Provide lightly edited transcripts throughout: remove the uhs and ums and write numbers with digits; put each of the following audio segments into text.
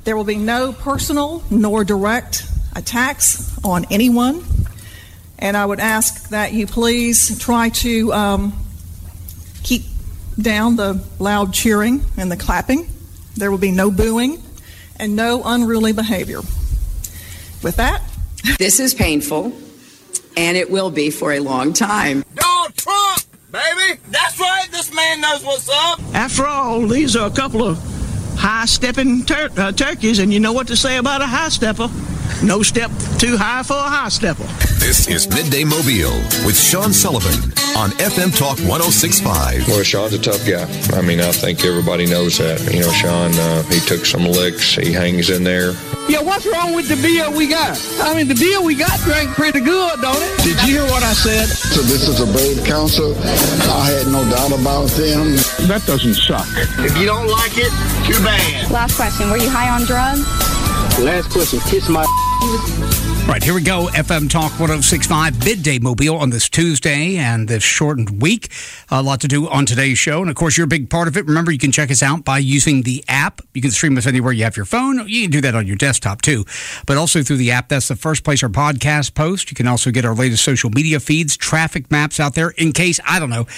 There will be no personal nor direct attacks on anyone. And I would ask that you please try to keep down the loud cheering and the clapping. There will be no booing and no unruly behavior. With that, this is painful, and it will be for a long time. Donald Trump, baby! That's right, this man knows what's up! After all, these are a couple of high-stepping turkeys, and you know what to say about a high-stepper. No step too high for a high-stepper. This is Midday Mobile with Sean Sullivan on FM Talk 106.5. Well, Sean's a tough guy. I mean, I think everybody knows that. You know, Sean, he took some licks. He hangs in there. Yeah, what's wrong with the beer we got? I mean, the beer we got drank pretty good, don't it? Did you hear what I said? So this is a brave council. I had no doubt about them. That doesn't suck. If you don't like it, too bad. Last question, were you high on drugs? Last question, kiss my... Right, here we go. FM Talk 106.5 Midday Mobile on this Tuesday and this shortened week. A lot to do on today's show. And, of course, you're a big part of it. Remember, you can check us out by using the app. You can stream us anywhere you have your phone. You can do that on your desktop, too. But also through the app. That's the first place our podcast posts. You can also get our latest social media feeds, traffic maps out there in case, I don't know,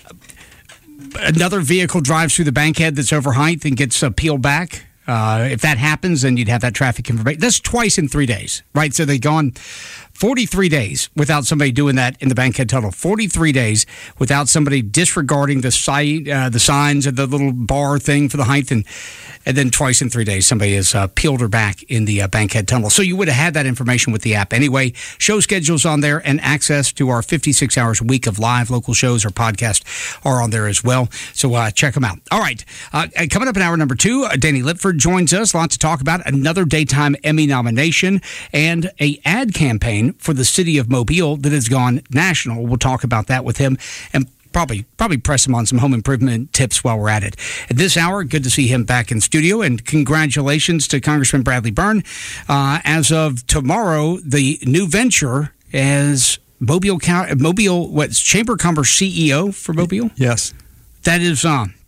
another vehicle drives through the bankhead that's overhyped and gets peeled back. If that happens, then you'd have that traffic information. That's twice in 3 days, right? So they've gone 43 days without somebody doing that in the bankhead tunnel. 43 days without somebody disregarding the signs of the little bar thing for the height, and then twice in 3 days somebody has peeled her back in the bankhead tunnel. So you would have had that information with the app anyway. Show schedules on there and access to our 56 hours a week of live local shows or podcasts are on there as well. So check them out. All right, coming up in hour number 2, Danny Lipford joins us. A lot to talk about. Another Daytime Emmy nomination and a ad campaign for the city of Mobile that has gone national. We'll talk about that with him and probably press him on some home improvement tips while we're at it. At this hour, good to see him back in studio, and congratulations to Congressman Bradley Byrne. As of tomorrow, the new venture as Mobile, what's Chamber of Commerce CEO for Mobile? Yes. That is.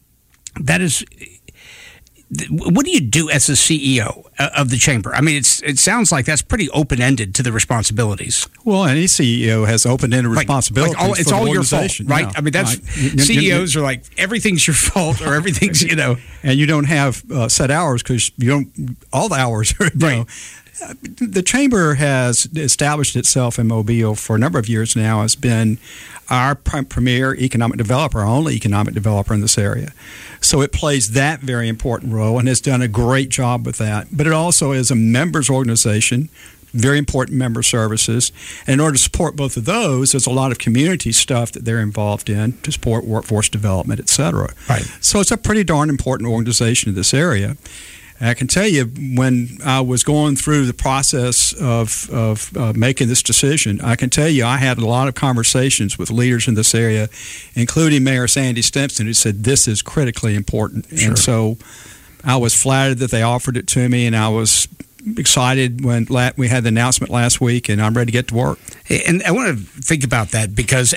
What do you do as the CEO of the chamber? I mean, it sounds like that's pretty open-ended to the responsibilities. Well, any CEO has open-ended responsibilities. It's all your fault, right? Yeah, I mean, that's right. CEOs are like, everything's your fault or everything's, And you don't have set hours because you don't, all the hours are, right. The chamber has established itself in Mobile for a number of years now, has been our premier economic developer, our only economic developer in this area. So it plays that very important role and has done a great job with that. But it also is a members organization, very important member services. And in order to support both of those, there's a lot of community stuff that they're involved in to support workforce development, et cetera. Right. So it's a pretty darn important organization in this area. I can tell you, when I was going through the process of making this decision, I can tell you I had a lot of conversations with leaders in this area, including Mayor Sandy Stimpson, who said this is critically important. Sure. And so I was flattered that they offered it to me, and I was excited when we had the announcement last week, and I'm ready to get to work. And I want to think about that because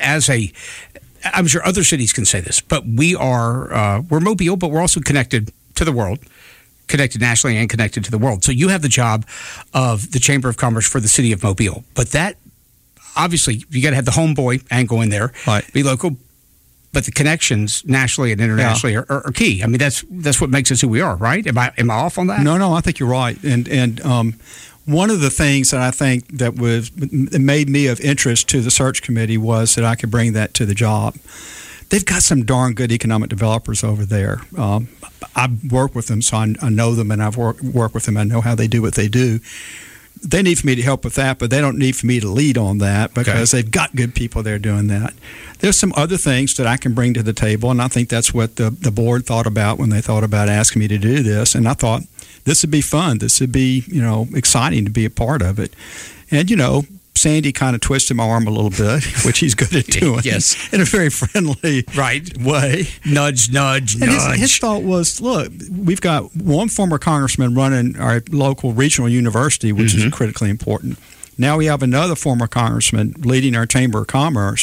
I'm sure other cities can say this, but we're Mobile, but we're also connected to the world. Connected nationally and connected to the world. So you have the job of the Chamber of Commerce for the city of Mobile. But that, obviously, you got to have the homeboy angle in there, right. Be local. But the connections nationally and internationally are key. I mean, that's what makes us who we are, right? Am I off on that? No, I think you're right. And one of the things that I think that made me of interest to the search committee was that I could bring that to the job. They've got some darn good economic developers over there. I've worked with them, so I know them, and I've worked with them. I know how they do what they do. They need for me to help with that, but they don't need for me to lead on that because they've got good people there doing that. There's some other things that I can bring to the table, and I think that's what the board thought about when they thought about asking me to do this. And I thought this would be fun. This would be, exciting to be a part of it. And, Sandy kind of twisted my arm a little bit, which he's good at doing. Yes. In a very friendly way. Nudge. And his thought was, look, we've got one former congressman running our local regional university, which is critically important. Now we have another former congressman leading our Chamber of Commerce,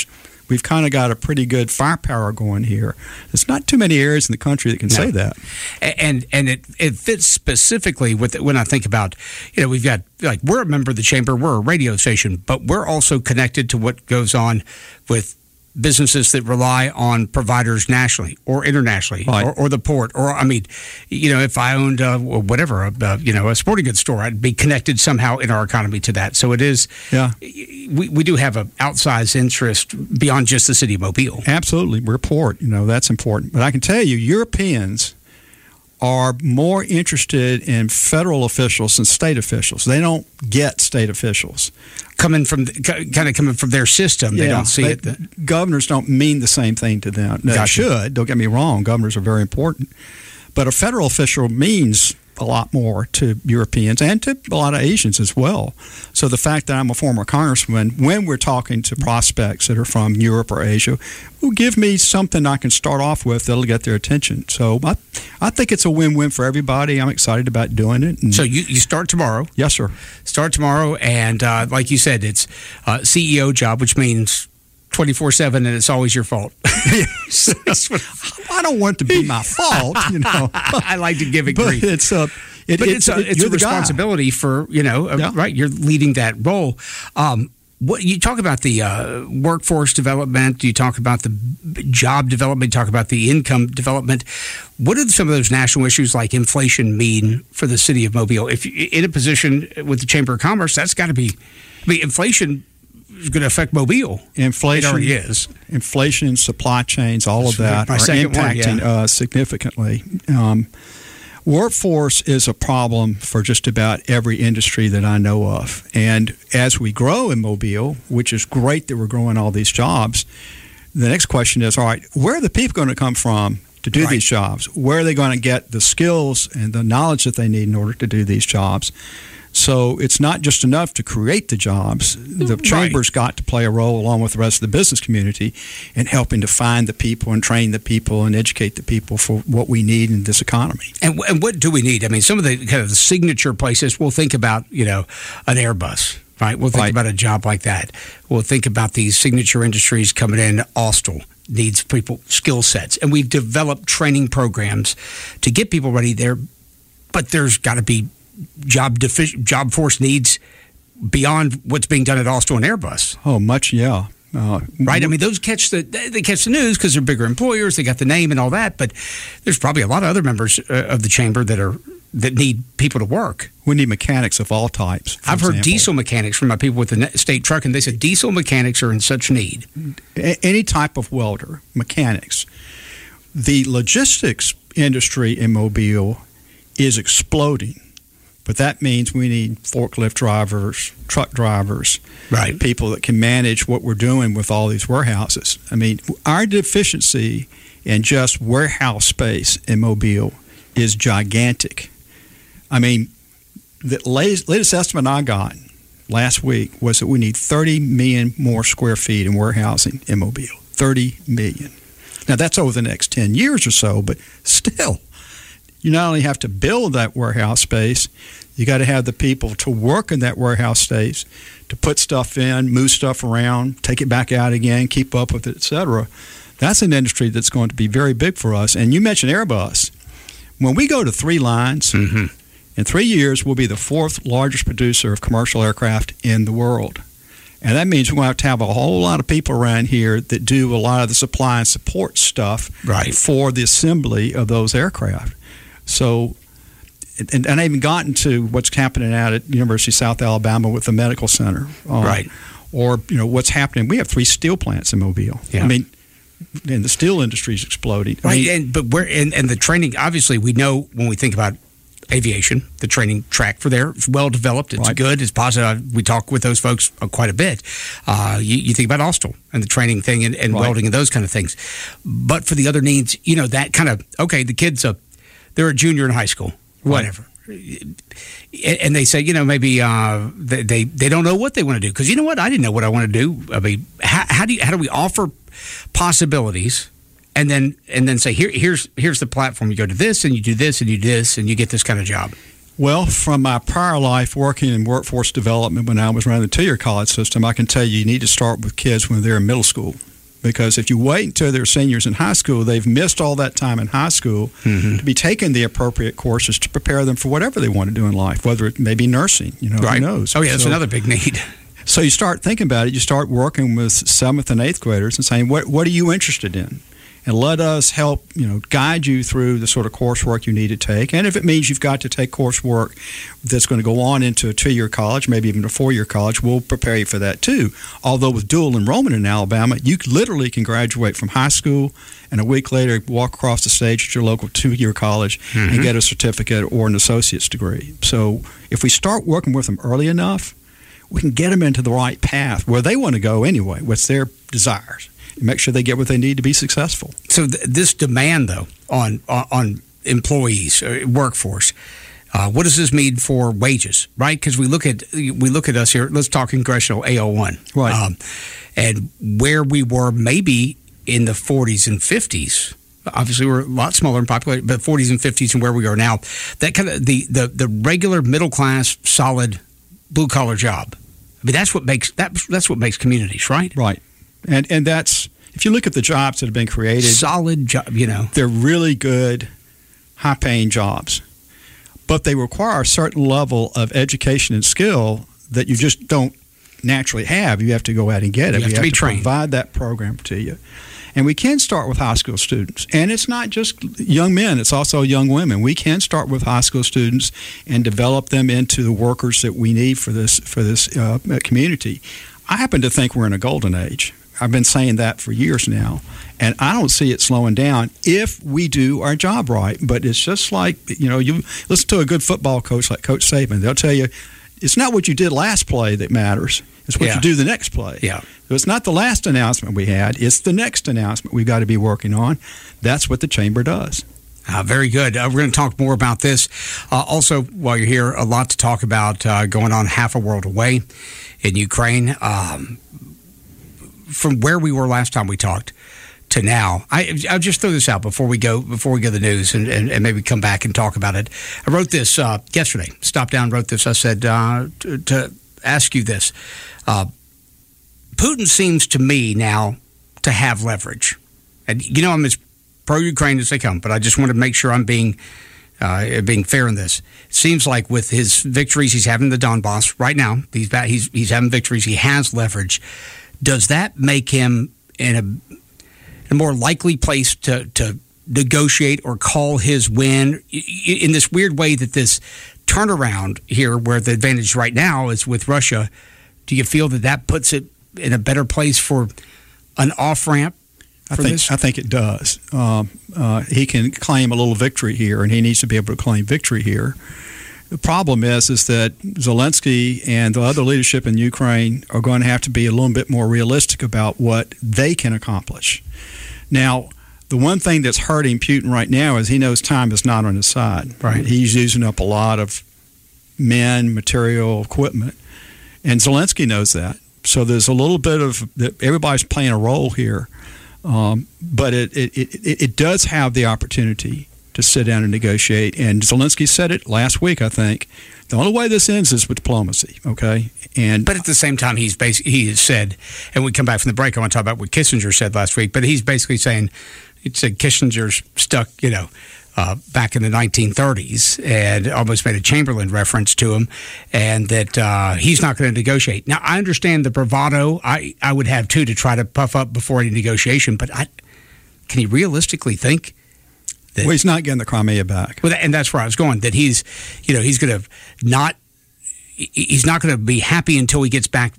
we've kind of got a pretty good firepower going here. There's not too many areas in the country that can say that. And it fits specifically with when I think about, we've got, like, we're a member of the Chamber, we're a radio station, but we're also connected to what goes on with businesses that rely on providers nationally or internationally, right. or the port, or if I owned a sporting goods store, I'd be connected somehow in our economy to that. So it is, we do have an outsized interest beyond just the city of Mobile. Absolutely, we're a port. That's important. But I can tell you, Europeans are more interested in federal officials than state officials. They don't get state officials. Coming from their system, they don't see it. Governors don't mean the same thing to them. They should, don't get me wrong. Governors are very important. But a federal official means a lot more to Europeans and to a lot of Asians as well. So the fact that I'm a former congressman, when we're talking to prospects that are from Europe or Asia, will give me something I can start off with that'll get their attention. So I think it's a win-win for everybody. I'm excited about doing it. So you start tomorrow? Yes, sir. Start tomorrow, and like you said, it's a CEO job, which means 24/7, and it's always your fault. I don't want it to be my fault, I like to give it grief. It's a responsibility for, right? You're leading that role. What you talk about the workforce development, you talk about the job development, you talk about the income development. What do some of those national issues like inflation mean for the city of Mobile? If you're in a position with the Chamber of Commerce, that's got to be, inflation is going to affect Mobile. Inflation, it already is. Inflation, supply chains, all of that are impacting us significantly. Workforce is a problem for just about every industry that I know of. And as we grow in Mobile, which is great that we're growing all these jobs, the next question is, all right, where are the people going to come from to do these jobs? Where are they going to get the skills and the knowledge that they need in order to do these jobs? So it's not just enough to create the jobs. The Chamber's got to play a role along with the rest of the business community in helping to find the people and train the people and educate the people for what we need in this economy. And what do we need? I mean, some of the kind of the signature places, we'll think about, an Airbus, right? We'll think about a job like that. We'll think about these signature industries coming in. Austell needs people, skill sets. And we've developed training programs to get people ready there. But there's got to be job force needs beyond what's being done at Austell and Airbus. Oh, much, yeah. Right? I mean, those catch the news because they're bigger employers. They got the name and all that. But there's probably a lot of other members of the chamber that need people to work. We need mechanics of all types. I've heard diesel mechanics from my people with the state truck, and they said diesel mechanics are in such need. Any type of welder, mechanics. The logistics industry in Mobile is exploding. But that means we need forklift drivers, truck drivers, people that can manage what we're doing with all these warehouses. I mean, our deficiency in just warehouse space in Mobile is gigantic. I mean, the latest estimate I got last week was that we need 30 million more square feet in warehousing in Mobile. 30 million. Now, that's over the next 10 years or so, but still, you not only have to build that warehouse space, you got to have the people to work in that warehouse space, to put stuff in, move stuff around, take it back out again, keep up with it, et cetera. That's an industry that's going to be very big for us. And you mentioned Airbus. When we go to 3 lines, in 3 years, we'll be the 4th largest producer of commercial aircraft in the world. And that means we're going to have a whole lot of people around here that do a lot of the supply and support stuff for the assembly of those aircraft. So, and I haven't gotten to what's happening out at University of South Alabama with the medical center. Or, what's happening. We have 3 steel plants in Mobile. Yeah. I mean, and the steel industry is exploding. But the training, obviously, we know when we think about aviation, the training track for there is well developed. It's good. It's positive. We talk with those folks quite a bit. You think about Austell and the training thing and welding and those kind of things. But for the other needs, that kind of, the kids, they're a junior in high school, whatever. And they say, maybe they don't know what they want to do. Because you know what? I didn't know what I want to do. I mean, how do we offer possibilities and then say, here's the platform. You go to this and you do this and you do this and you get this kind of job? Well, from my prior life working in workforce development when I was running the 2-year college system, I can tell you need to start with kids when they're in middle school. Because if you wait until they're seniors in high school, they've missed all that time in high school to be taking the appropriate courses to prepare them for whatever they want to do in life, whether it may be nursing. Right. Who knows? Oh, yeah, that's another big need. So you start thinking about it. You start working with 7th and 8th graders and saying, what are you interested in? And let us help, guide you through the sort of coursework you need to take. And if it means you've got to take coursework that's going to go on into a 2-year college, maybe even a 4-year college, we'll prepare you for that too. Although with dual enrollment in Alabama, you literally can graduate from high school and a week later walk across the stage at your local 2-year college and get a certificate or an associate's degree. So if we start working with them early enough, we can get them into the right path where they want to go anyway, what's their desires. Make sure they get what they need to be successful. So this demand, though, on employees, workforce, what does this mean for wages? Right? Because we look at us here. Let's talk congressional AO1, right? And where we were maybe in the 40s and 50s. Obviously, we're a lot smaller in population, but 40s and 50s, and where we are now. That kind of the regular middle class, solid blue collar job. I mean, that's what makes communities, right? Right. And that's, if you look at the jobs that have been created, solid job, they're really good, high-paying jobs, but they require a certain level of education and skill that you just don't naturally have. You have to go out and get it. You have to be trained. Provide that program to you. And we can start with high school students. And it's not just young men, it's also young women. We can start with high school students and develop them into the workers that we need for this community. I happen to think we're in a golden age. I've been saying that for years now, and I don't see it slowing down if we do our job right. But it's just like, you listen to a good football coach like Coach Saban. They'll tell you, it's not what you did last play that matters. It's what you do the next play. Yeah. So it's not the last announcement we had. It's the next announcement we've got to be working on. That's what the Chamber does. Very good. We're going to talk more about this. Also, while you're here, a lot to talk about going on half a world away in Ukraine. From where we were last time we talked to now, I'll just throw this out before we go to the news and maybe come back and talk about it. I wrote this yesterday. Stopped down, wrote this. I said to ask you this. Putin seems to me now to have leverage. And, I'm as pro-Ukraine as they come, but I just want to make sure I'm being fair in this. It seems like with his victories he's having in the Donbass right now, he's having victories, he has leverage. Does that make him in a more likely place to negotiate or call his win in this weird way that this turnaround here, where the advantage right now is with Russia? Do you feel that puts it in a better place for an off-ramp for this? I think it does. He can claim a little victory here, and he needs to be able to claim victory here. The problem is that Zelensky and the other leadership in Ukraine are going to have to be a little bit more realistic about what they can accomplish. Now, the one thing that's hurting Putin right now is he knows time is not on his side. Right. He's using up a lot of men, material, equipment, and Zelensky knows that. So there's a little bit of everybody's playing a role here, but it does have the opportunity to sit down and negotiate. And Zelensky said it last week, I think. The only way this ends is with diplomacy, okay? But at the same time, he has said, and we come back from the break, I want to talk about what Kissinger said last week, but he's basically saying, he said Kissinger's stuck, back in the 1930s, and almost made a Chamberlain reference to him, and that he's not going to negotiate. Now, I understand the bravado I would have, too, to try to puff up before any negotiation, but can he realistically think that... Well, he's not getting the Crimea back. Well, and that's where I was going, that he's going to not... He's not going to be happy until he gets back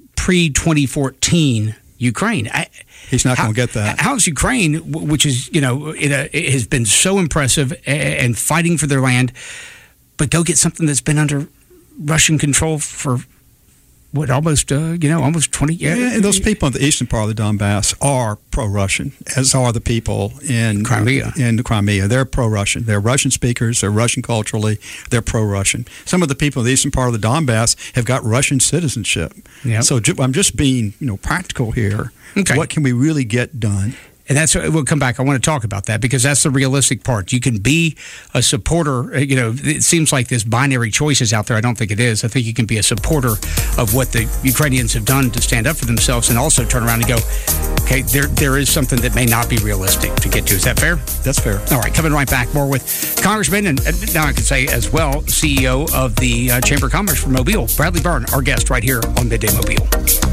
pre-2014 Ukraine. He's not going to get that. How's Ukraine, which is, it has been so impressive and fighting for their land, but go get something that's been under Russian control for almost 20 years? Yeah, and those people in the eastern part of the Donbass are pro-Russian, as are the people in Crimea. They're pro-Russian. They're Russian speakers. They're Russian culturally. They're pro-Russian. Some of the people in the eastern part of the Donbass have got Russian citizenship. Yep. So I'm just being practical here. Okay. What can we really get done? And we'll come back. I want to talk about that because that's the realistic part. You can be a supporter. It seems like this binary choice is out there. I don't think it is. I think you can be a supporter of what the Ukrainians have done to stand up for themselves and also turn around and go, okay, there is something that may not be realistic to get to. Is that fair? That's fair. All right, coming right back. More with Congressman, and now I can say as well, CEO of the Chamber of Commerce for Mobile, Bradley Byrne, our guest right here on Midday Mobile.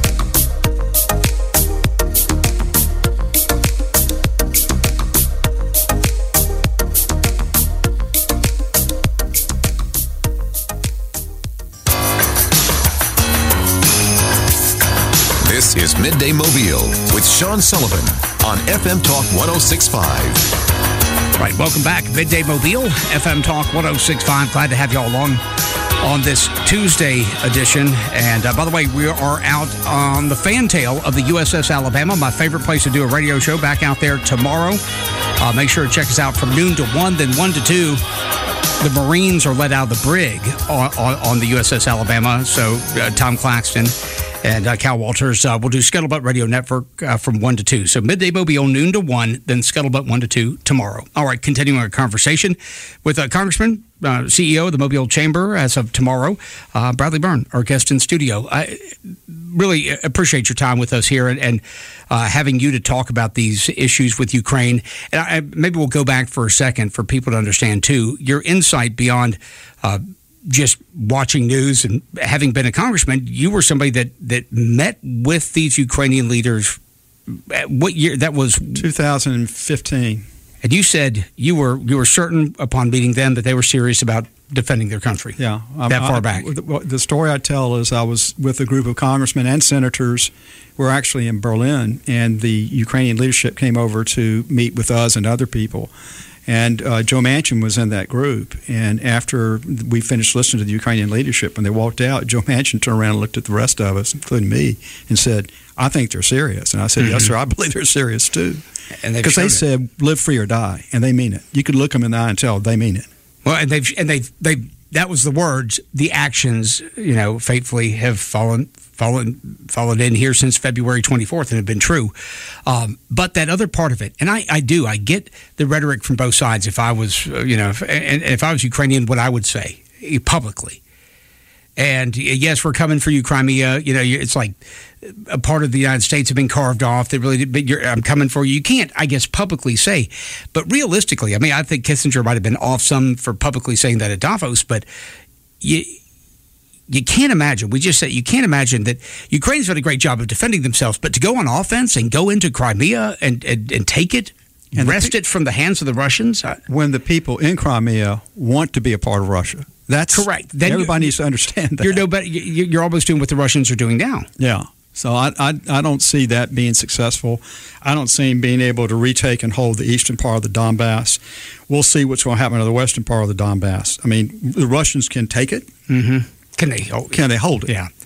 This is Midday Mobile with Sean Sullivan on FM Talk 106.5. Right, welcome back. Midday Mobile, FM Talk 106.5. Glad to have you all along on this Tuesday edition. And by the way, we are out on the fantail of the USS Alabama, my favorite place to do a radio show, back out there tomorrow. Make sure to check us out from noon to 1, then 1 to 2. The Marines are let out of the brig on the USS Alabama. So Tom Claxton and Cal Walters will do Scuttlebutt Radio Network from 1 to 2. So Midday Mobile, noon to 1, then Scuttlebutt 1 to 2 tomorrow. All right, continuing our conversation with Congressman, CEO of the Mobile Chamber as of tomorrow, Bradley Byrne, our guest in studio. I really appreciate your time with us here and having you to talk about these issues with Ukraine. And maybe we'll go back for a second for people to understand, too, your insight beyond just watching news and having been a congressman. You were somebody that met with these Ukrainian leaders. What year? That was 2015. And you said you were certain upon meeting them that they were serious about defending their country. Yeah, that far back. The story I tell is I was with a group of congressmen and senators. We're actually in Berlin, and the Ukrainian leadership came over to meet with us and other people. And Joe Manchin was in that group. And after we finished listening to the Ukrainian leadership, when they walked out, Joe Manchin turned around and looked at the rest of us, including me, and said, "I think they're serious." And I said, "Yes, sir, I believe they're serious too." Because they said, "Live free or die," and they mean it. You could look them in the eye and tell they mean it. Well, and they've that was the words. The actions, faithfully have fallen in here since February 24th and have been true. But that other part of it, and I get the rhetoric from both sides. If I was, if I was Ukrainian, what I would say publicly. And yes, we're coming for you, Crimea. It's like a part of the United States have been carved off. They really, but I'm coming for you. You can't, I guess, publicly say, but realistically, I mean, I think Kissinger might have been off some for publicly saying that at Davos, but you can't imagine. We just said you can't imagine that Ukraine's done a great job of defending themselves, but to go on offense and go into Crimea and take it, and wrest it from the hands of the Russians. When the people in Crimea want to be a part of Russia. That's correct. Then everybody needs to understand that. You're no better. You're almost doing what the Russians are doing now. Yeah. So I don't see that being successful. I don't see him being able to retake and hold the eastern part of the Donbass. We'll see what's going to happen to the western part of the Donbass. I mean, the Russians can take it. Mm-hmm. Can they hold it? Yeah.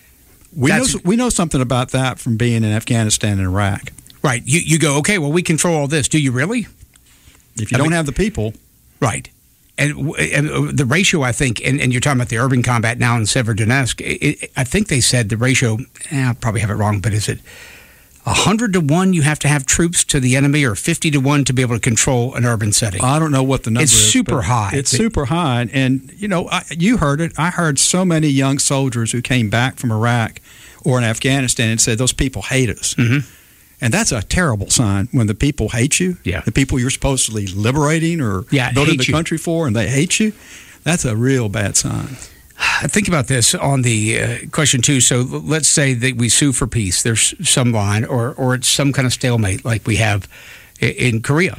We know something about that from being in Afghanistan and Iraq. Right. You go, okay, well, we control all this. Do you really? If you don't have the people. Right. And the ratio, I think, and you're talking about the urban combat now in Severodonetsk, I think they said the ratio, I probably have it wrong, but is it 100 to 1 you have to have troops to the enemy, or 50 to 1 to be able to control an urban setting? I don't know what the number is. It's super high. It's super high. And, you heard it. I heard so many young soldiers who came back from Iraq or in Afghanistan and said, those people hate us. Mm-hmm. And that's a terrible sign when the people hate you. Yeah. The people you're supposedly liberating or building the country for, and they hate you. That's a real bad sign. Think about this on the question, too. So let's say that we sue for peace. There's some line or it's some kind of stalemate like we have in Korea.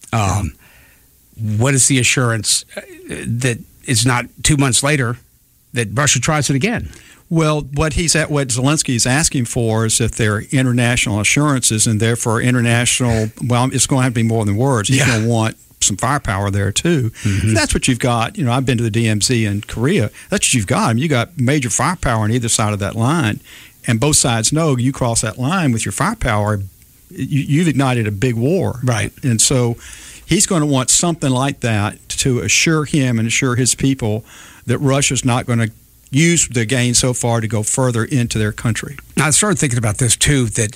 What is the assurance that it's not 2 months later that Russia tries it again? Well, what Zelensky is asking for is if there are international assurances, and therefore international, it's going to have to be more than words. He's going to want some firepower there, too. Mm-hmm. That's what you've got. I've been to the DMZ in Korea. That's what you've got. I mean, you got major firepower on either side of that line, and both sides know you cross that line with your firepower, you've ignited a big war. Right. And so he's going to want something like that to assure him and assure his people that Russia's not going to use the gain so far to go further into their country. I started thinking about this, too, that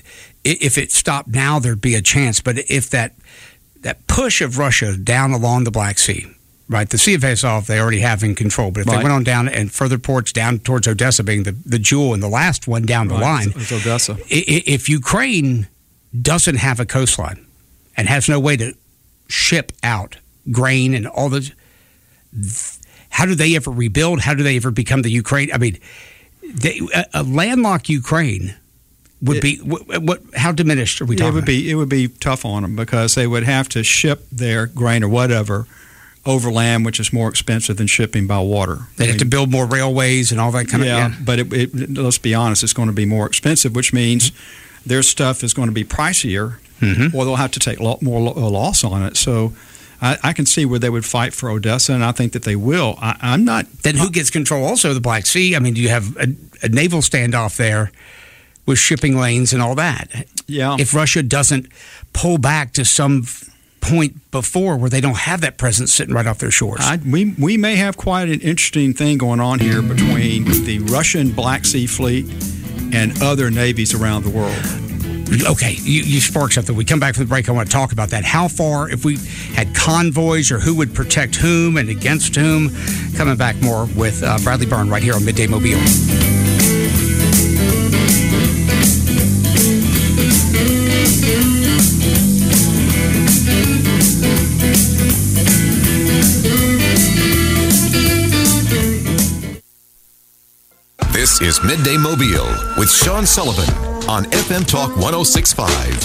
if it stopped now, there'd be a chance. But if that push of Russia down along the Black Sea, right, the Sea of Azov they already have in control. But if they went on down and further ports down towards Odessa being the jewel and the last one down the line, it's Odessa. If Ukraine doesn't have a coastline and has no way to ship out grain and all those, how do they ever rebuild? How do they ever become the Ukraine? I mean, a landlocked Ukraine would be how diminished are we talking about? It would be tough on them because they would have to ship their grain or whatever over land, which is more expensive than shipping by water. They'd have to build more railways and all that kind of yeah. But let's be honest, it's going to be more expensive, which means their stuff is going to be pricier, or they'll have to take more loss on it. So I can see where they would fight for Odessa, and I think that they will. I'm not. Then who gets control also of the Black Sea? I mean, do you have a naval standoff there with shipping lanes and all that? Yeah. If Russia doesn't pull back to some point before where they don't have that presence sitting right off their shores. We may have quite an interesting thing going on here between the Russian Black Sea Fleet and other navies around the world. Okay, you sparked something. We come back from the break, I want to talk about that. How far, if we had convoys, or who would protect whom and against whom? Coming back more with Bradley Byrne right here on Midday Mobile. This is Midday Mobile with Sean Sullivan on FM Talk 106.5.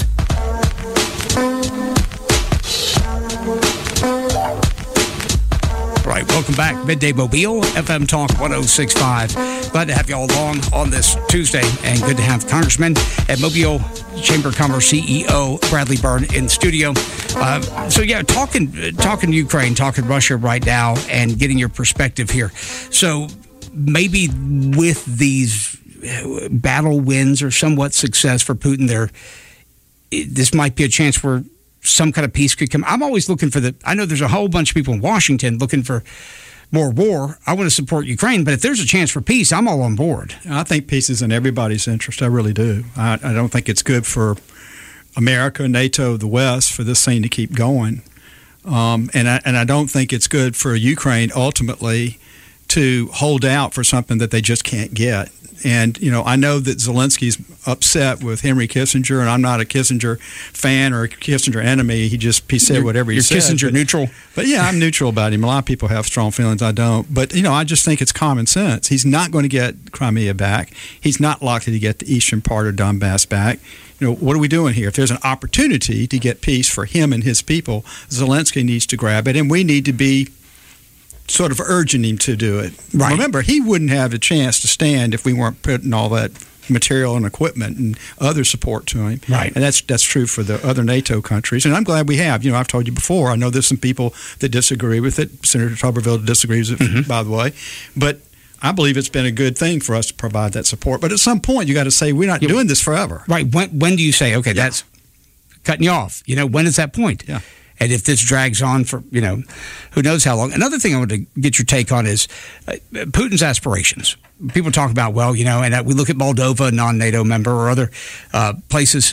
Right, welcome back. Midday Mobile, FM Talk 106.5. Glad to have you all along on this Tuesday, and good to have Congressman at Mobile Chamber of Commerce CEO Bradley Byrne in studio. So yeah, talking Ukraine, talking Russia right now, and getting your perspective here. So maybe with these battle wins or somewhat success for Putin, this might be a chance where some kind of peace could come. I'm always looking for I know there's a whole bunch of people in Washington looking for more war. I want to support Ukraine, but if there's a chance for peace, I'm all on board. I think peace is in everybody's interest. I really do. I don't think it's good for America, NATO, the West, for this thing to keep going. And I don't think it's good for Ukraine ultimately to hold out for something that they just can't get. And, I know that Zelensky's upset with Henry Kissinger, and I'm not a Kissinger fan or a Kissinger enemy. He said whatever he said. You're Kissinger neutral? But yeah, I'm neutral about him. A lot of people have strong feelings. I don't. But, I just think it's common sense. He's not going to get Crimea back. He's not likely to get the eastern part of Donbass back. What are we doing here? If there's an opportunity to get peace for him and his people, Zelensky needs to grab it, and we need to be sort of urging him to do it. Right. Remember, he wouldn't have a chance to stand if we weren't putting all that material and equipment and other support to him. Right. And that's true for the other NATO countries. And I'm glad we have. I've told you before, I know there's some people that disagree with it. Senator Tuberville disagrees with it, by the way. But I believe it's been a good thing for us to provide that support. But at some point, you got to say, we're not doing this forever. Right. When do you say, okay, that's cutting you off? When is that point? Yeah. And if this drags on for, who knows how long. Another thing I want to get your take on is Putin's aspirations. People talk about, and we look at Moldova, a non-NATO member, or other places.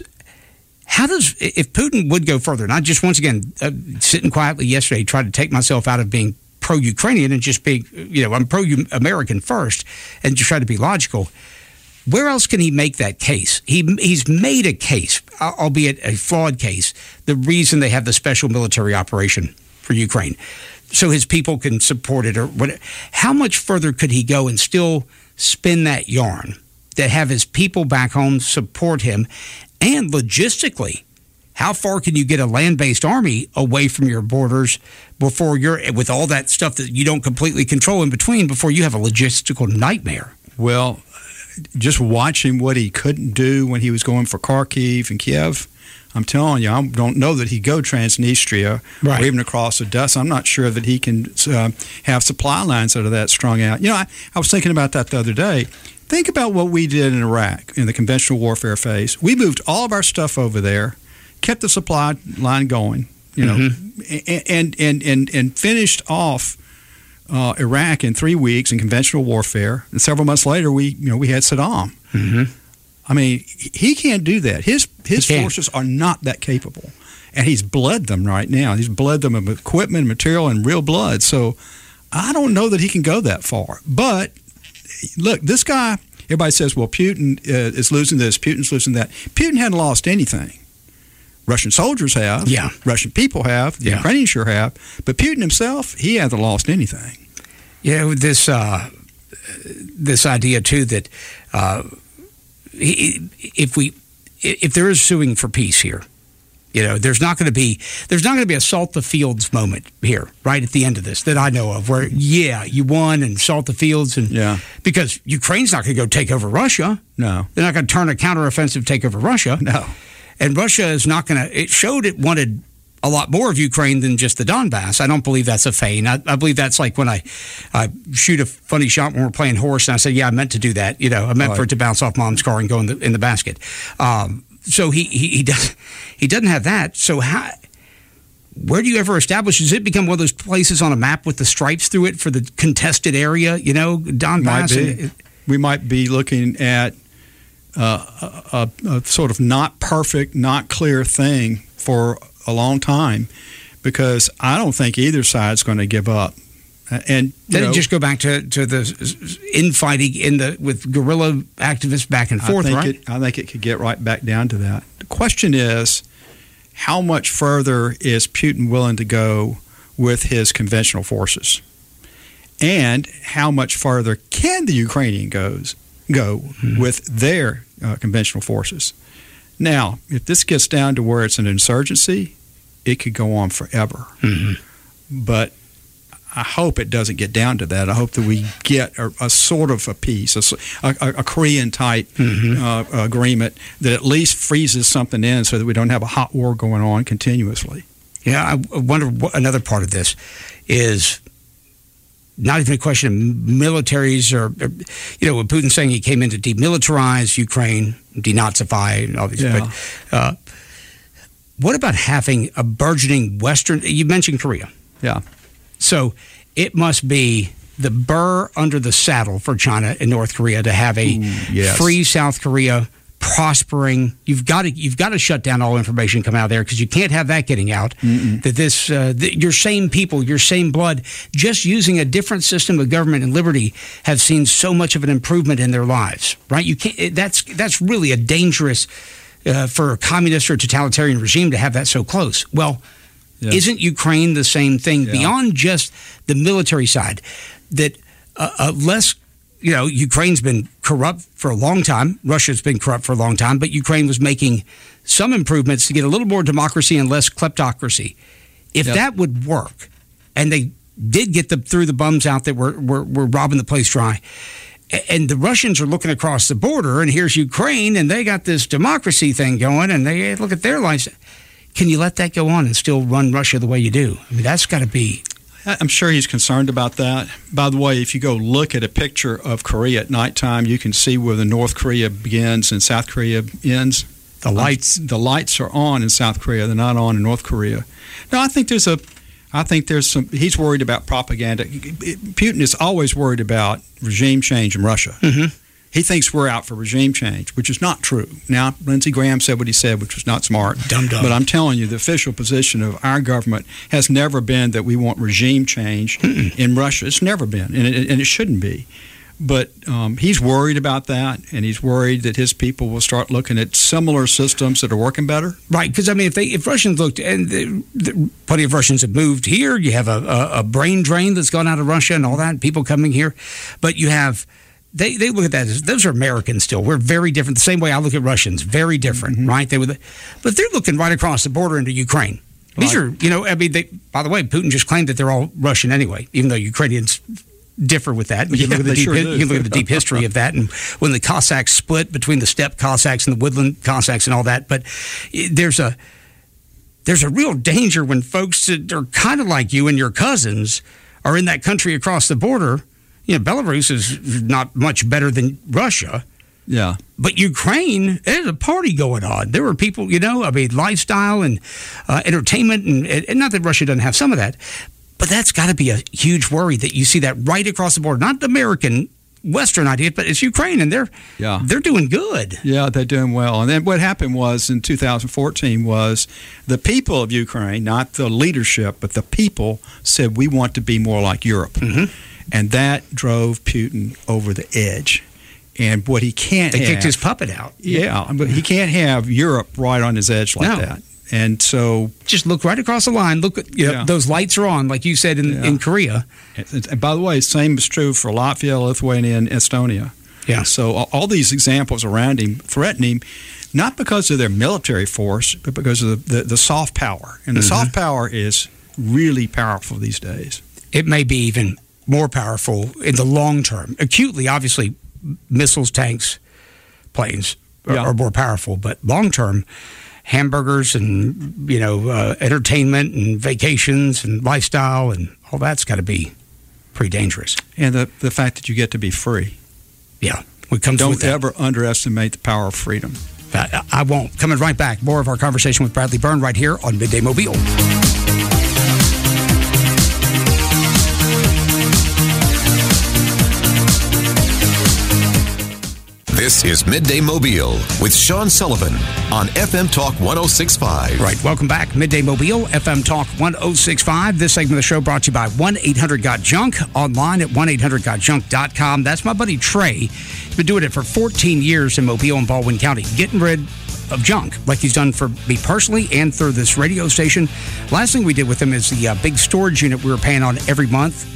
If Putin would go further, and I just, once again, sitting quietly yesterday, tried to take myself out of being pro-Ukrainian and just being, I'm pro-American first, and just try to be logical. Where else can he make that case? He's made a case, albeit a flawed case, the reason they have the special military operation for Ukraine, so his people can support it or whatever. How much further could he go and still spin that yarn that have his people back home support him? And logistically, how far can you get a land-based army away from your borders before with all that stuff that you don't completely control in between, before you have a logistical nightmare? Well, just watching what he couldn't do when he was going for Kharkiv and Kiev, I'm telling you, I don't know that he'd go Transnistria or even across Odessa. I'm not sure that he can have supply lines out of that strung out. I was thinking about that the other day. Think about what we did in Iraq in the conventional warfare phase. We moved all of our stuff over there, kept the supply line going, and finished off Iraq in 3 weeks in conventional warfare, and several months later, we had Saddam. I mean, he can't do that. His forces are not that capable. And he's bled them right now. He's bled them of equipment, material, and real blood. So I don't know that he can go that far. But look, this guy, everybody says, well, Putin is losing this, Putin's losing that. Putin hadn't lost anything. Russian soldiers have. Yeah. Russian people have. The Ukrainians sure have. But Putin himself, he hasn't lost anything. Yeah, this idea, too, that if there is suing for peace here, there's not going to be a salt the fields moment here, right at the end of this that I know of, where you won and salt the fields, and because Ukraine's not going to go take over Russia. No, they're not going to turn a counteroffensive, take over Russia. No, and Russia is not going to. It showed it wanted a lot more of Ukraine than just the Donbass. I don't believe that's a feign. I believe that's like when I shoot a funny shot when we're playing horse, and I say, I meant to do that. I meant for it to bounce off Mom's car and go in the basket. So he doesn't have that. So where do you ever establish? Does it become one of those places on a map with the stripes through it for the contested area? Donbass. We might be looking at a sort of not perfect, not clear thing for a long time, because I don't think either side's going to give up. And then just go back to the infighting with guerrilla activists back and forth, right? I think it could get right back down to that. The question is, how much further is Putin willing to go with his conventional forces? And how much further can the Ukrainian go with their conventional forces? Now, if this gets down to where it's an insurgency, it could go on forever. But I hope it doesn't get down to that. I hope that we get a sort of a peace, a Korean-type agreement that at least freezes something in so that we don't have a hot war going on continuously. Yeah, I wonder what another part of this is not even a question of militaries or when Putin's saying he came in to demilitarize Ukraine, denazify, obviously. Yeah. But what about having a burgeoning Western? You mentioned Korea. Yeah. So it must be the burr under the saddle for China and North Korea to have a free South Korea prospering. You've got to shut down all information coming out there, because you can't have that getting out. That your same people, your same blood, just using a different system of government and liberty, have seen so much of an improvement in their lives. Right? You can't. That's really a dangerous for a communist or totalitarian regime to have that so close. Well. Yes. Isn't Ukraine the same thing beyond just the military side? That Ukraine's been corrupt for a long time. Russia's been corrupt for a long time, but Ukraine was making some improvements to get a little more democracy and less kleptocracy. If that would work, and they did get through the bums out that were robbing the place dry, and the Russians are looking across the border, and here's Ukraine, and they got this democracy thing going, and they look at their lives. Can you let that go on and still run Russia the way you do? I mean, that's got to be. I'm sure he's concerned about that. By the way, if you go look at a picture of Korea at nighttime, you can see where the North Korea begins and South Korea ends. The lights are on in South Korea. They're not on in North Korea. No, I think there's some. He's worried about propaganda. Putin is always worried about regime change in Russia. He thinks we're out for regime change, which is not true. Now, Lindsey Graham said what he said, which was not smart. Dumb. But I'm telling you, the official position of our government has never been that we want regime change in Russia. It's never been, and it shouldn't be. But he's worried about that, and he's worried that his people will start looking at similar systems that are working better. Right, because, I mean, if Russians looked, and plenty of Russians have moved here, you have a brain drain that's gone out of Russia and all that, people coming here, but you have... They look at that as those are Americans still. We're very different. The same way I look at Russians, very different, right? But they're looking right across the border into Ukraine. These are, by the way, Putin just claimed that they're all Russian anyway, even though Ukrainians differ with that. You can look at the deep history of that, and when the Cossacks split between the steppe Cossacks and the woodland Cossacks and all that. But there's a real danger when folks that are kind of like you and your cousins are in that country across the border. Belarus is not much better than Russia. Yeah. But Ukraine, there's a party going on. There were people, lifestyle and entertainment, and not that Russia doesn't have some of that, but that's got to be a huge worry that you see that right across the border. Not American Western ideas, but it's Ukraine, and they're doing good. Yeah, they're doing well. And then what happened was in 2014 was the people of Ukraine, not the leadership, but the people said, we want to be more like Europe. Mm-hmm. And that drove Putin over the edge. And what he can't They kicked his puppet out. Yeah, but he can't have Europe right on his edge like that. And so, just look right across the line. Look at those lights are on, like you said in Korea. And by the way, same is true for Latvia, Lithuania, and Estonia. Yeah. So all these examples around him threaten him, not because of their military force, but because of the soft power. And the soft power is really powerful these days. It may be even more powerful in the long term. Acutely, obviously, missiles, tanks, planes are more powerful, but long term, hamburgers and entertainment and vacations and lifestyle and all that's got to be pretty dangerous. And the fact that you get to be free. Yeah, what comes Don't with that. ever underestimate the power of freedom. I won't. Coming right back, more of our conversation with Bradley Byrne right here on Midday Mobile. This is Midday Mobile with Sean Sullivan on FM Talk 106.5. Right, welcome back. Midday Mobile, FM Talk 106.5. This segment of the show brought to you by 1-800-GOT-JUNK, online at 1-800-GOT-JUNK.com. That's my buddy Trey. He's been doing it for 14 years in Mobile and Baldwin County, getting rid of junk like he's done for me personally and through this radio station. Last thing we did with him is the big storage unit we were paying on every month.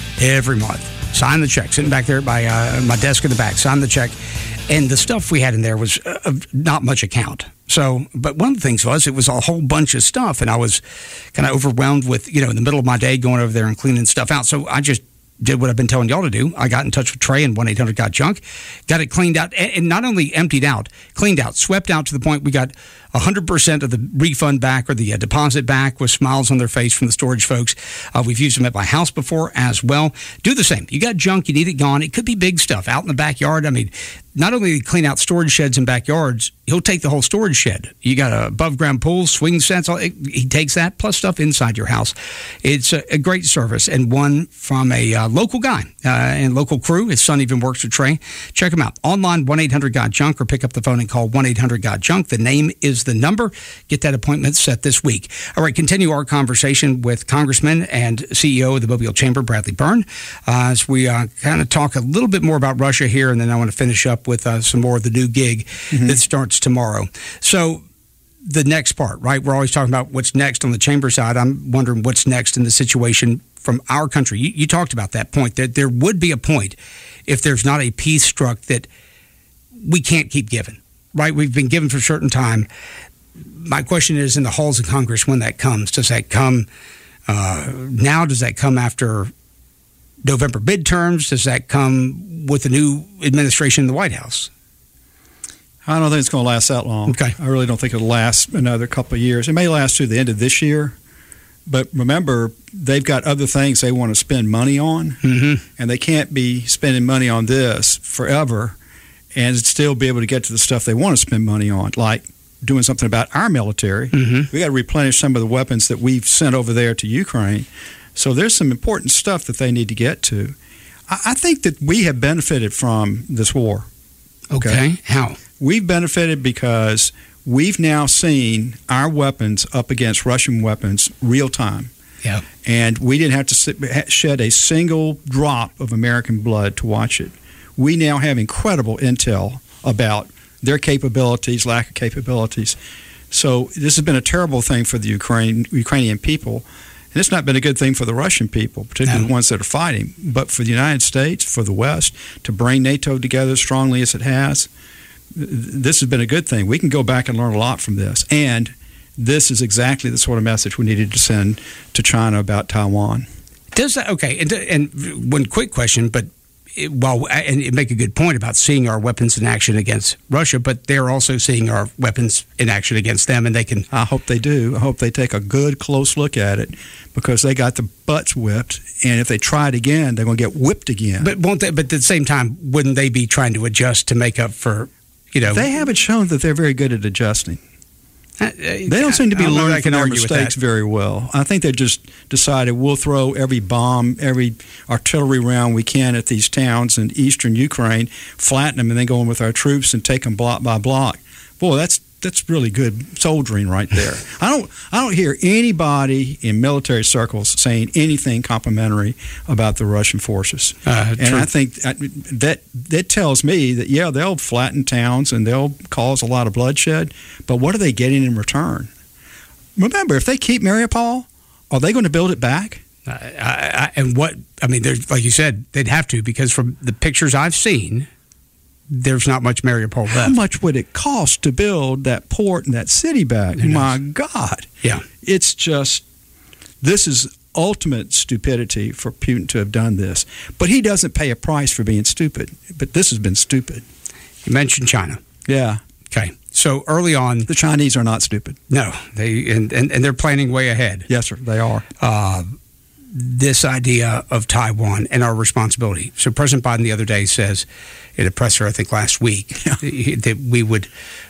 Sign the check. Sitting back there by my desk in the back. Sign the check. And the stuff we had in there was not much account. So, but one of the things was it was a whole bunch of stuff, and I was kind of overwhelmed with, in the middle of my day going over there and cleaning stuff out. So I just did what I've been telling y'all to do. I got in touch with Trey and 1-800-GOT-JUNK, got it cleaned out, and not only emptied out, cleaned out, swept out to the point we got 100% of the refund back or the deposit back with smiles on their face from the storage folks. We've used them at my house before as well. Do the same. You got junk, you need it gone. It could be big stuff out in the backyard. I mean, not only do you clean out storage sheds and backyards, he'll take the whole storage shed. You got a above-ground pool, swing sets. He takes that, plus stuff inside your house. It's a great service, and one from a local guy and local crew. His son even works with Trey. Check him out. Online, 1-800-GOT-JUNK, or pick up the phone and call 1-800-GOT-JUNK. The name is the number. Get that appointment set this week. All right, continue our conversation with Congressman and CEO of the Mobile Chamber, Bradley Byrne, as we kind of talk a little bit more about Russia here, and then I want to finish up with some more of the new gig that starts tomorrow. So the next part, right? We're always talking about what's next on the chamber side. I'm wondering what's next in the situation from our country. You talked about that point, that there would be a point if there's not a peace struck that we can't keep giving, right? We've been given for a certain time. My question is, in the halls of Congress, when that comes, does that come now? Does that come after November midterms? Does that come with the new administration in the White House? I don't think it's going to last that long. Okay. I really don't think it'll last another couple of years. It may last through the end of this year, but remember, they've got other things they want to spend money on, and they can't be spending money on this forever and still be able to get to the stuff they want to spend money on, like doing something about our military. We got to replenish some of the weapons that we've sent over there to Ukraine. So there's some important stuff that they need to get to. I think that we have benefited from this war. Okay. How? We've benefited because we've now seen our weapons up against Russian weapons real time. Yeah. And we didn't have to shed a single drop of American blood to watch it. We now have incredible intel about their capabilities, lack of capabilities. So this has been a terrible thing for the Ukrainian people. And it's not been a good thing for the Russian people, particularly the ones that are fighting. But for the United States, for the West, to bring NATO together as strongly as it has, this has been a good thing. We can go back and learn a lot from this. And this is exactly the sort of message we needed to send to China about Taiwan. Does that, okay, and one quick question, but and you make a good point about seeing our weapons in action against Russia, but they're also seeing our weapons in action against them, and they can... I hope they do. I hope they take a good, close look at it, because they got the butts whipped, and if they try it again, they're going to get whipped again. But won't they? But at the same time, wouldn't they be trying to adjust to make up for, They haven't shown that they're very good at adjusting. They don't seem to be learning from their mistakes very well. I think they just decided we'll throw every bomb, every artillery round we can at these towns in eastern Ukraine, flatten them, and then go in with our troops and take them block by block. Boy, that's really good soldiering right there. I don't hear anybody in military circles saying anything complimentary about the Russian forces. And I think that tells me that, yeah, they'll flatten towns and they'll cause a lot of bloodshed, but what are they getting in return? Remember, if they keep Mariupol, are they going to build it back? There's, like you said, they'd have to, because from the pictures I've seen, there's not much Mariupol left. How much would it cost to build that port and that city back? My God. Yeah. It's just, this is ultimate stupidity for Putin to have done this. But he doesn't pay a price for being stupid. But this has been stupid. You mentioned China. Yeah. Okay. So early on, the Chinese are not stupid. No. And they're planning way ahead. Yes, sir. They are. This idea of Taiwan and our responsibility. So President Biden the other day says in a presser, I think last week, that we would,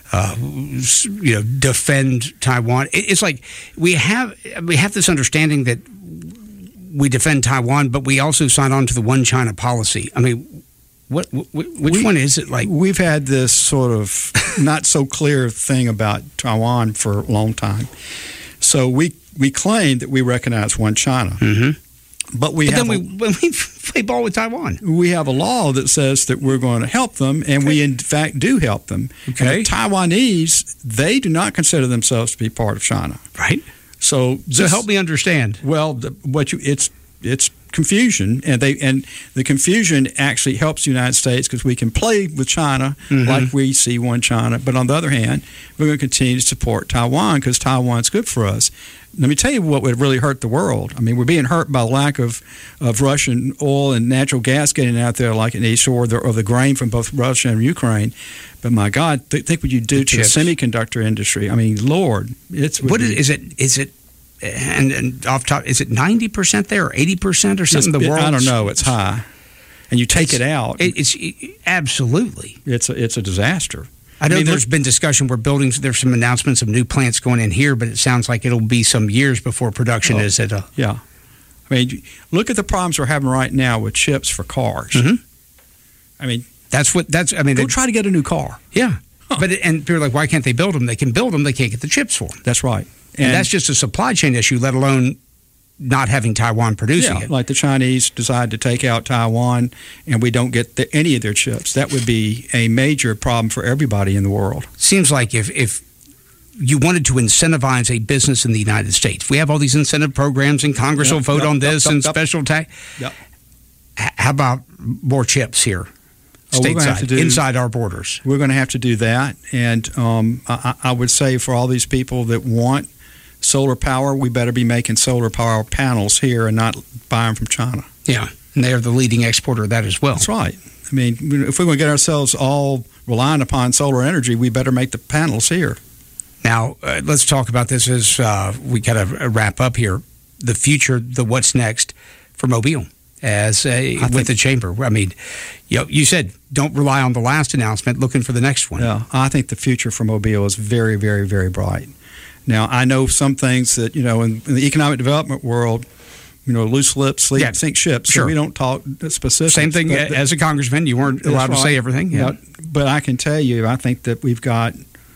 defend Taiwan. It's like we have this understanding that we defend Taiwan, but we also sign on to the One China policy. I mean, which one is it? Like, we've had this sort of not so clear thing about Taiwan for a long time. So we claim that we recognize One China. Mm-hmm. But then we play ball with Taiwan. We have a law that says that we're going to help them, and we in fact do help them. Okay. And the Taiwanese, they do not consider themselves to be part of China. Right. So help me understand. Well, it's confusion, and the confusion actually helps the United States because we can play with China like we see One China. But on the other hand, we're going to continue to support Taiwan because Taiwan's good for us. Let me tell you what would really hurt the world. I mean, we're being hurt by the lack of Russian oil and natural gas getting out there like an east or the grain from both Russia and Ukraine. But my God, think what you do to the semiconductor industry. I mean, Lord, is it off top? Is it 90% there or 80% or something? I don't know. It's high, and you take it out. It's absolutely. It's a disaster. I know there's been discussion where there's some announcements of new plants going in here, but it sounds like it'll be some years before production is at a... Yeah. I mean, look at the problems we're having right now with chips for cars. Mm-hmm. I mean... Go try to get a new car. Yeah. Huh. And people are like, why can't they build them? They can build them, they can't get the chips for them. That's right. And that's just a supply chain issue, let alone not having Taiwan producing it. Like the Chinese decide to take out Taiwan and we don't get any of their chips. That would be a major problem for everybody in the world. Seems like if you wanted to incentivize a business in the United States, we have all these incentive programs and Congress will vote on this and special tax. Yep. How about more chips here? Stateside, inside our borders. We're going to have to do that. And I would say for all these people that want solar power, we better be making solar power panels here and not buy them from China. Yeah, and they are the leading exporter of that as well. That's right. I mean, if we're going to get ourselves all relying upon solar energy, we better make the panels here. Now, let's talk about this as we kind of wrap up here. The future, the what's next for Mobile with the chamber. I mean, you said don't rely on the last announcement, looking for the next one. Yeah, I think the future for Mobile is very, very, very bright. Now, I know some things that, in the economic development world, loose lips sink ships. Sure. So we don't talk specifics. Same thing as a congressman. You weren't allowed to say everything. Yeah. But I can tell you, I think that we've got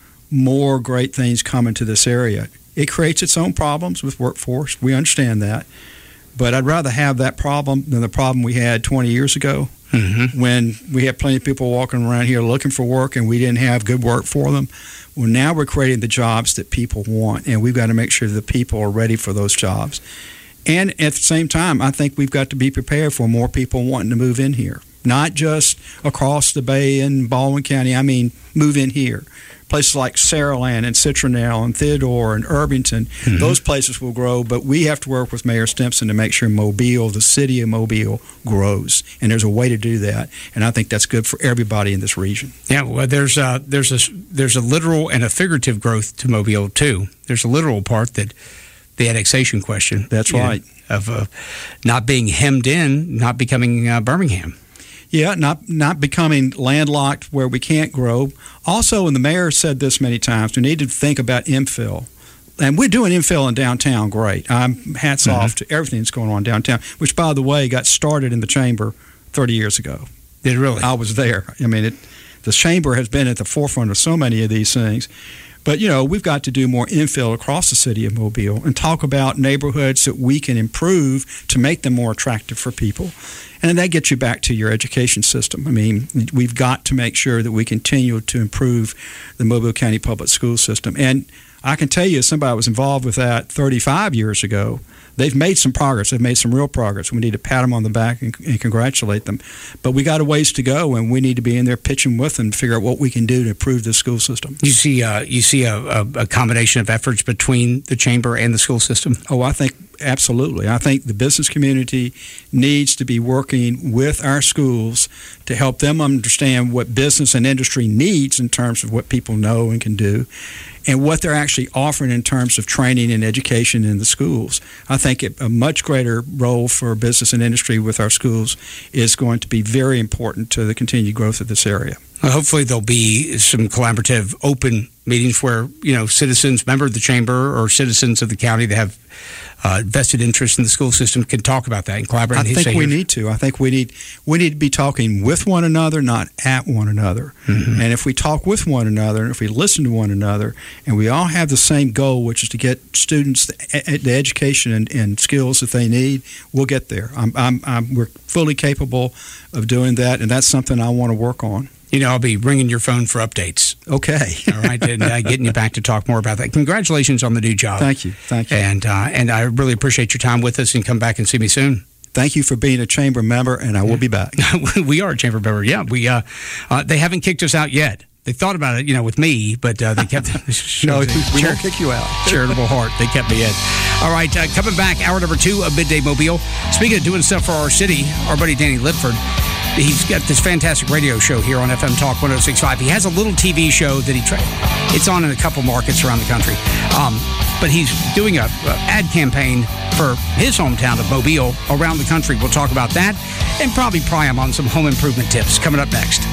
more great things coming to this area. It creates its own problems with workforce. We understand that. But I'd rather have that problem than the problem we had 20 years ago when we had plenty of people walking around here looking for work and we didn't have good work for them. Well, now we're creating the jobs that people want, and we've got to make sure the people are ready for those jobs. And at the same time, I think we've got to be prepared for more people wanting to move in here, not just across the bay in Baldwin County. I mean, move in here. Places like Saraland and Citronelle and Theodore and Irvington, those places will grow, but we have to work with Mayor Stimson to make sure Mobile, the city of Mobile, grows. And there's a way to do that, and I think that's good for everybody in this region. Yeah, well, there's a literal and a figurative growth to Mobile, too. There's a literal part that the annexation question. That's right. Of not being hemmed in, not becoming Birmingham. Yeah, not becoming landlocked where we can't grow. Also, and the mayor said this many times, we need to think about infill. And we're doing infill in downtown great. Hats off to everything that's going on downtown, which, by the way, got started in the chamber 30 years ago. Did it really? I was there. I mean, the chamber has been at the forefront of so many of these things. But, we've got to do more infill across the city of Mobile and talk about neighborhoods that we can improve to make them more attractive for people. And that gets you back to your education system. I mean, we've got to make sure that we continue to improve the Mobile County public school system. And I can tell you, as somebody was involved with that 35 years ago, they've made some progress. They've made some real progress. We need to pat them on the back and congratulate them. But we got a ways to go, and we need to be in there pitching with them to figure out what we can do to improve the school system. You see a combination of efforts between the chamber and the school system? Oh, I think absolutely. I think the business community needs to be working with our schools to help them understand what business and industry needs in terms of what people know and can do, and what they're actually offering in terms of training and education in the schools. I think a much greater role for business and industry with our schools is going to be very important to the continued growth of this area. Well, hopefully there'll be some collaborative, open meetings where, citizens, members of the chamber or citizens of the county that have vested interest in the school system can talk about that and collaborate. I think we need to. I think we need to be talking with one another, not at one another. Mm-hmm. And if we talk with one another, and if we listen to one another, and we all have the same goal, which is to get students the education and skills that they need, we'll get there. We're fully capable of doing that, and that's something I want to work on. I'll be ringing your phone for updates. Okay. All right, and getting you back to talk more about that. Congratulations on the new job. Thank you. And I really appreciate your time with us, and come back and see me soon. Thank you for being a chamber member, and I will be back. We are a chamber member, yeah. They haven't kicked us out yet. They thought about it, with me, but they kept... No, we won't kick you out. Charitable heart. They kept me in. All right, coming back, hour number 2 of Midday Mobile. Speaking of doing stuff for our city, our buddy Danny Lipford, he's got this fantastic radio show here on FM Talk 106.5. He has a little TV show that it's on in a couple markets around the country. But he's doing a ad campaign for his hometown of Mobile around the country. We'll talk about that and probably pry him on some home improvement tips coming up next.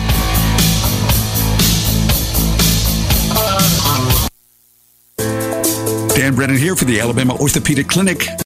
Dan Brennan here for the Alabama Orthopedic Clinic.